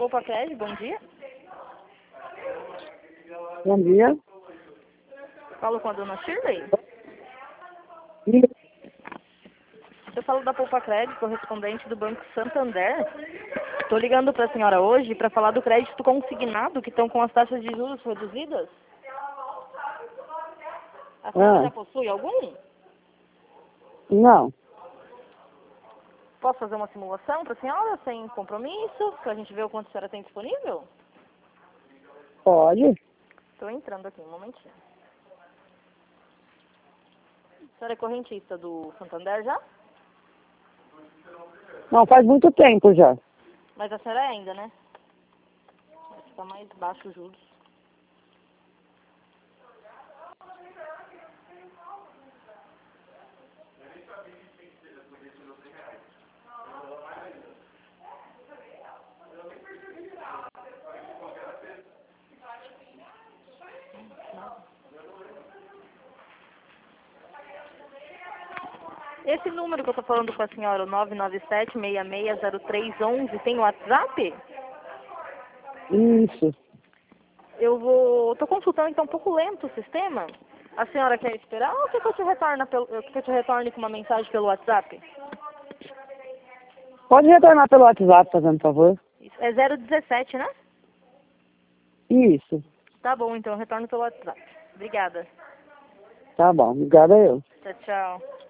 Poupa Crédito, bom dia. Bom dia. Falo com a dona Shirley. E- Eu falo da Poupa Crédito, correspondente do Banco Santander. Estou ligando para a senhora hoje para falar do crédito consignado, que estão com as taxas de juros reduzidas. A senhora já possui algum? Não, Posso fazer uma simulação para a senhora, sem compromisso, para a gente ver o quanto a senhora tem disponível? pode. Estou entrando aqui, um momentinho. A senhora é correntista do Santander já? Não, faz muito tempo já. Mas a senhora é ainda, né? Está mais baixo os juros. Esse número que eu estou falando com a senhora, o 997-660311, tem WhatsApp? Isso. Estou consultando, então, um pouco lento o sistema. A senhora quer esperar ou quer que eu te retorne com uma mensagem pelo WhatsApp? Pode retornar pelo WhatsApp, fazendo favor. Isso. É 017, né? Isso. Tá bom, então eu retorno pelo WhatsApp. Obrigada. Tá bom. Obrigada eu. Tchau, tchau.